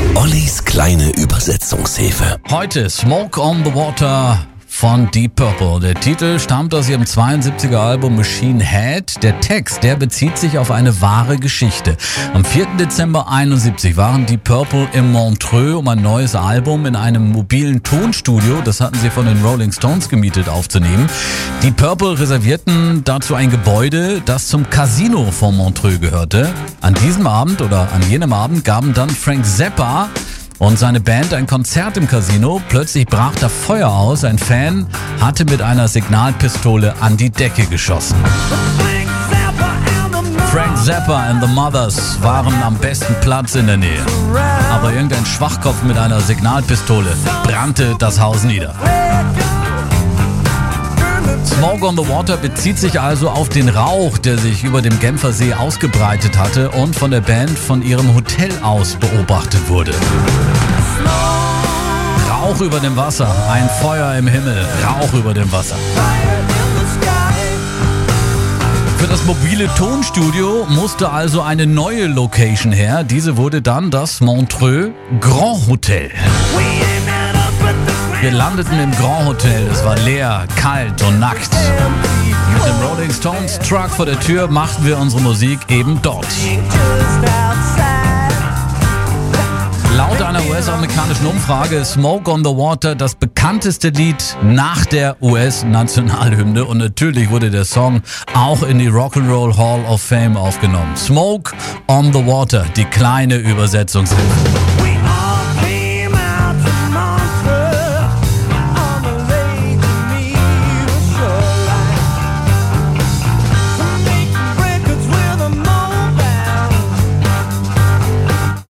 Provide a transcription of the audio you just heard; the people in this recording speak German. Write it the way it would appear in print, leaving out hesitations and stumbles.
Ollis kleine Übersetzungshilfe. Heute Smoke on the Water von Deep Purple. Der Titel stammt aus ihrem 72er Album Machine Head. Der Text, der bezieht sich auf eine wahre Geschichte. Am 4. Dezember 1971 waren Deep Purple in Montreux, um ein neues Album in einem mobilen Tonstudio, das hatten sie von den Rolling Stones gemietet, aufzunehmen. Deep Purple reservierten dazu ein Gebäude, das zum Casino von Montreux gehörte. An diesem Abend oder an jenem Abend gaben dann Frank Zappa und seine Band ein Konzert im Casino. Plötzlich brach da Feuer aus. Ein Fan hatte mit einer Signalpistole an die Decke geschossen. Frank Zappa and the Mothers waren am besten Platz in der Nähe. Aber irgendein Schwachkopf mit einer Signalpistole brannte das Haus nieder. Smoke on the Water bezieht sich also auf den Rauch, der sich über dem Genfersee ausgebreitet hatte und von der Band von ihrem Hotel aus beobachtet wurde. Rauch über dem Wasser, ein Feuer im Himmel, Rauch über dem Wasser. Für das mobile Tonstudio musste also eine neue Location her. Diese wurde dann das Montreux Grand Hotel. Wir landeten im Grand Hotel, es war leer, kalt und nackt. Mit dem Rolling Stones Truck vor der Tür machten wir unsere Musik eben dort. Laut einer US-amerikanischen Umfrage ist Smoke on the Water das bekannteste Lied nach der US-Nationalhymne und natürlich wurde der Song auch in die Rock'n'Roll Hall of Fame aufgenommen. Smoke on the Water, die kleine Übersetzungshilfe.